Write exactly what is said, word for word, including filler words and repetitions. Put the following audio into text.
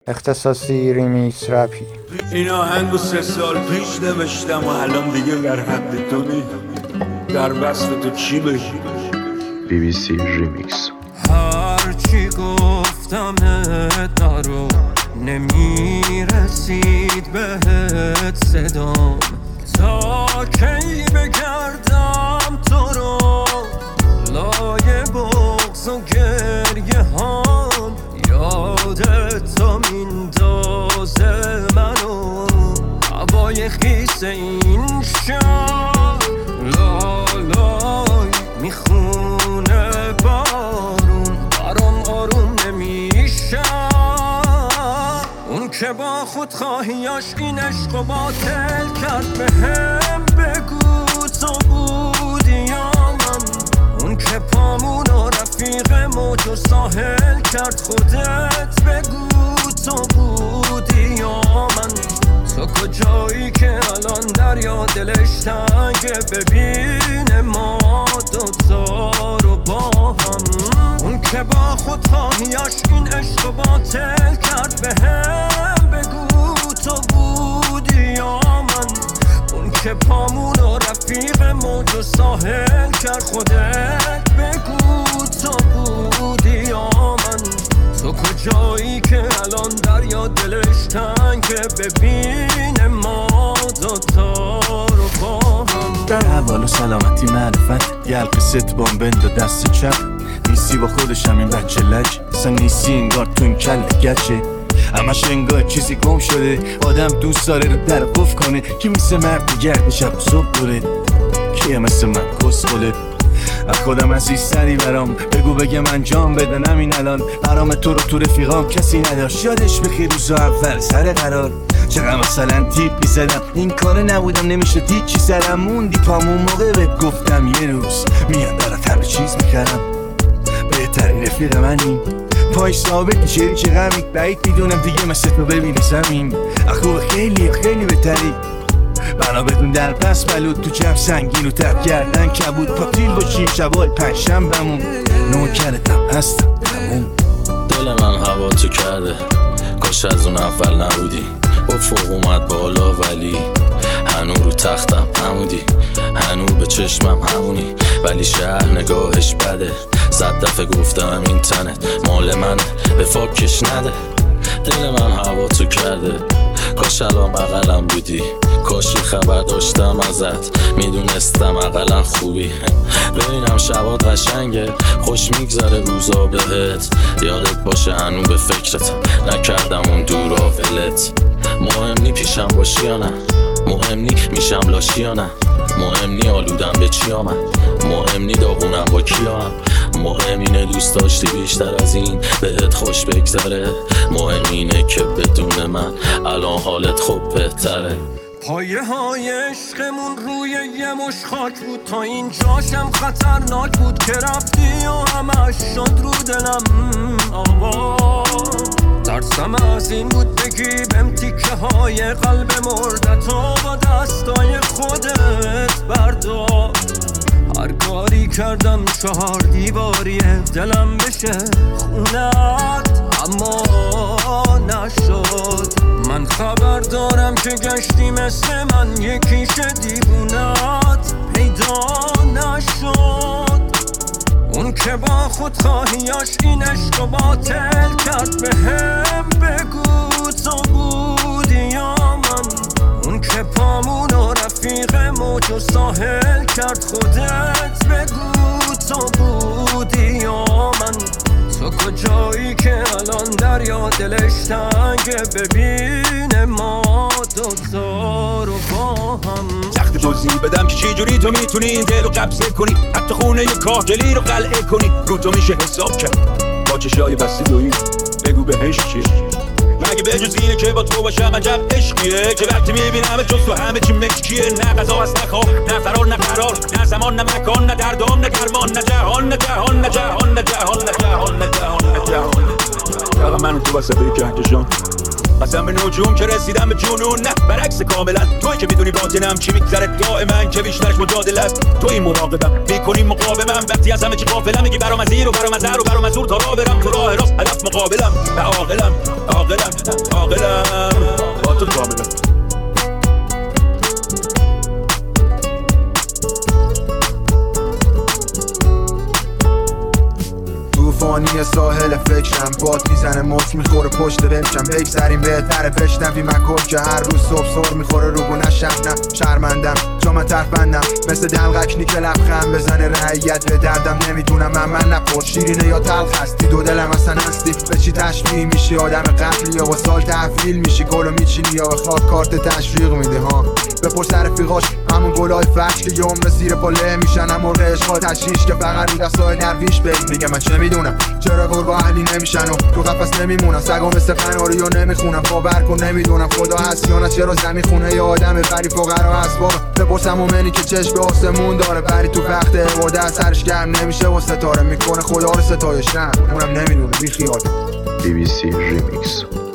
اختصاصی ریمیکس رپی. این آهنگو سه سال پیش نوشتم و الان دیگه در حد تو نی، در وصف تو چی بگی؟ بی بی سی ریمیکس. هرچی گفتم نرو نمیرسید بهت صدام، تا کی بگردم تو رو لای بغض و گریه هام، یادت تا میندازه منو هوای خیس این شهر، لالای میخونه بارون برام آروم نمیشه، اون که با خودخواهیاش این عشق و باطل کرد به هم بگو تو بودی یا من، اون که پامونو رفیق موج و ساحل کرد خودت بگو تو بودی یا من، تو کجایی که الان دریا دلش تنگه ببینه ما دوتا رو با هم، اون که با خودخواهیاش این عشق و باطل کرد به هم بگو تو بودی یا من، اون که پامونو رفیق موج و ساحل کرد خودت بگو تو بودی یا من، تو کجایی که الان دریا دلش تنگه ببینه ما دوتا رو با هم. در حوال و سلامتی معرفت یلق ست بامبند و دست چپ، نیستی با خودشم این بچه لج، اصلا نیستی انگار تو این کل گچه، همش انگار چیزی گم شده، آدم دوست داره رو در قف کنه، کی مثل مرد گرد شب و صبح دوره، کیه مثل من کس خله، از خودم عزیزتری برام بگو بگم انجام بدنم این الان، برام تو رو تو رفیقام کسی نداشت، یادش بخیر روز اول سر قرار، چقدر مثلا تیپ میزدم این کار نبودم نمیشه دید چی سرم موندی پامون موقع بهت گفتم یه روز میان برات همه چیز میکردم، بهترین رفیق منی پای ثابت میشه که غمی بعید میدونم دیگه مثل تو ببینی زمین، اخو خیلی خیلی بهتری بنا بدون در پس بلود تو جب سنگین و تب گردن کبود پاتیل باشیم شبای پنجشنبه‌مون نوکرتم هستم تموم. دل من هوا تو کرده کاش از اون اول نبودی، با فوق اومد بالا ولی هنو رو تختم همودی، هنو به چشمم همونی ولی شهر نگاهش بده، صد دفعه گفتم این تنت مال منه به فاکش نده، دل من هوا تو کرده کاش الان بغلم بودی، کاشی خبر داشتم ازت میدونستم اقلا خوبی، ببینم شبات قشنگه خوش میگذره روزا بهت، یادت باشه هنو به فکرتم نکردم اون دورا ولت، مهم نی پیشم باشی یا نه، مهم نی میشم لاشی یا نه، مهم نی آلودم به چی آمد، مهم نی داغونم با کیام، مهم اینه دوست داشتی بیشتر از این بهت خوش بگذره، مهم اینه که بدون من الان حالت خوب بهتره. پایه های عشقمون روی یه مش خاک بود، تا این جاشم خطرناک بود که رفتی و همش شد رو دلم آوا، ترسم از این بود بگی بهم تیکه های قلب مردتو با دستای خودت بردار، هر کاری کردم چهار دیواریه دلم بشه خونت اما نشد، من خبر دارم که گشتی مثل من یکیش دیوونت پیدا نشد، اون که با خودخواهیاش این عشق و باطل کرد به هم بگو تو بودی یا من، اون که پامونو رفیق موج و ساحل کرد خودت بگو تو بودی یا من، تو کجایی که الان دریا دلش تنگه ببینه ما دوتا رو با هم، سخت توضیح بدم که چی جوری تو میتونی این دل رو قبضه کنی، حتی خونه ی کاهگلی رو قلعه کنی، رو تو میشه حساب کرد با چشای بسته دویی، بگو بهش چی مگه به جز اینه که با تو باشم عجب عشقیه، که وقتی میبینم جز تو همه چی مشکیه، نه غذا هست نه خواب نه فرار نه قرار، نه زمان نه مکان نه دردام نه درمان، نه جهان نه جهان نه جهان نه جهان نه جهان نه جهان نه جهان، فقط من و تو وسط کهکشان قسم به نجوم که رسیدم به جنون، نه برعکس کاملا. توی که میدونی باطنم چی میگذره دائما، که بیشترش مجادله است. توی مراقبم میکنی مقاومم، وقتی از همه چی غافلم میگی برام از این و برام از هر و برام از اون، تا راه برم تو راه راست هدف مقابلم. و عاقلم عاقلم عاقلم با تو کاملا. طوفانی ساحل فکرم، باد میزنه مچ میخوره پشت بمشم. بگذریم بهتره بشنوی مکل که هر روز صبح سر میخوره رو گونه شبنم. شرمندم جا من طرف بندم مثل دلغکنی که لبخند بزنه رعیت به دردم. نمیدونم من من نپرد شیرینه یا تلخ هستی، دو دلم اصلا هستی. به چی تشبیه میشی آدم قتلی یا با سال تحویل میشی گلو میچینی یا به خاک کارت تشویق میده ها. بپرس رفیقاش همون گلای فرش که یه عمر زیر پله میشن، هم مرغ عشقا تشریش که فقط رو دستای نرویش بگی. میگه من چه میدونم چرا گربا اهلی نمیشن و تو قفس نمیمونن، سگا مثل قناری و نمیخونم. باور کن نمیدونم خدا هست یا نه، چرا زمین خونه یه آدم بری فقرا اسباب. بپرسم مومنی که چشم به آسمون داره، بری تو وقت عبادت سرش گرم نمیشه و ستاره میکنه خدا رو ستایش. نه اونم نمیدونه بی خیال. بی بی سی Remix